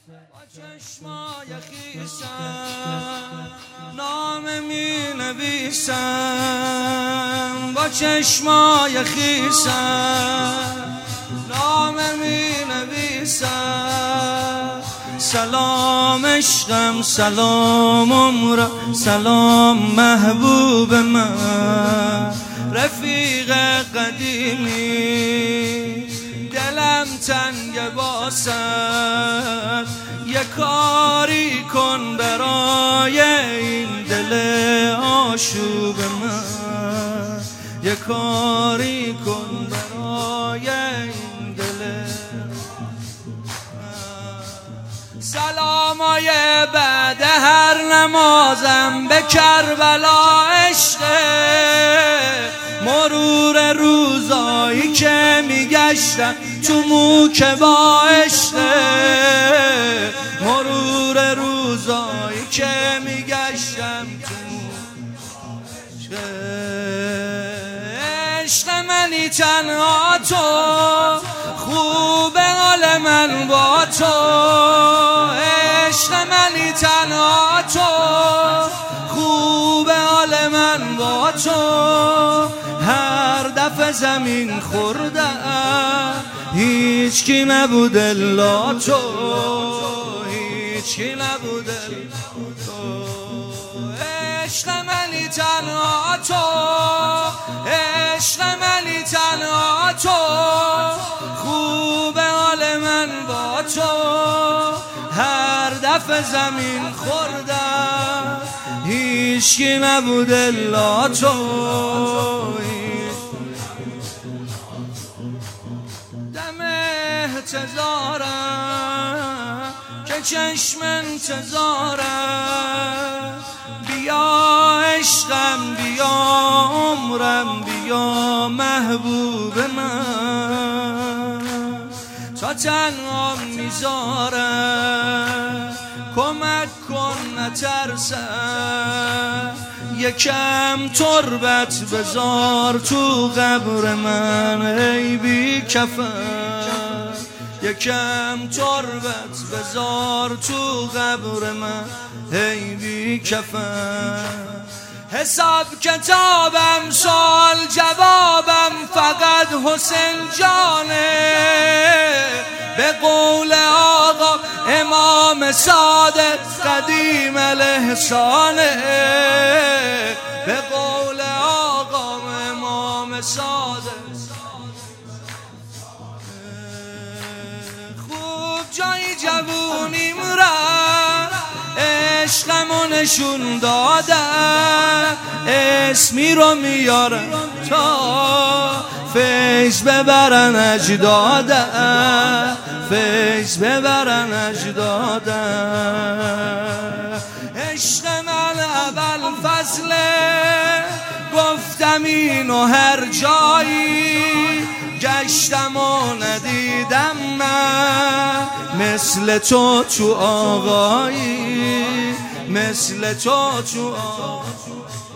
با چشمای خیسم نامه می نویسم، با چشمای خیسم نامه می نویسم. سلام عشقم، سلام عمرم، سلام محبوب من، رفیق قدیمی دلم تنگ واسد. یه کاری کن برای این دل آشوب من، یه کاری کن برای این دل. سلامای بعد هر نمازم به کربلا عشقه، مرور روزایی که میگشتم تو موکبا عشقه، مرور روزایی که میگشتم تو موکبا عشق منی تنها تو، خوب حال من با تو. عشق منی تنها تو، خوب حال من با تو. هر دفعه زمین خوردم هیچ کی نبود الا تو، هیچ کی نبود الا تو. عشق منی تنها تو، عشق منی تنها تو، خوب حال من با تو. هر دفعه زمین خوردم هیچ کی نبود الا تو. دم انتظارم که چشم انتظارم، بیا عشقم، بیا عمرم، بیا محبوب من. تا تنها میذارم کمک کن نترسم، یکم تربت بذار تو قبر من ای بی کفن، یکم تربت بذار تو قبر من ای بی کفن. حساب کتابم سوال جوابم فقط حسین جانه، به قول آقا امام صادق قدیم الاحسانه، به قول آقا امام صادق. خوب جای جوونیم رفت، عشقمو نشون دادم، اسمی رو میارم تا فیض ببرن اجدادم، فیض ببرن اجدادم. عشق من اول فضله، گفتم اینو هر جایی، گشتم و ندیدم من مثل تو تو آقایی، مثل تو تو آقایی.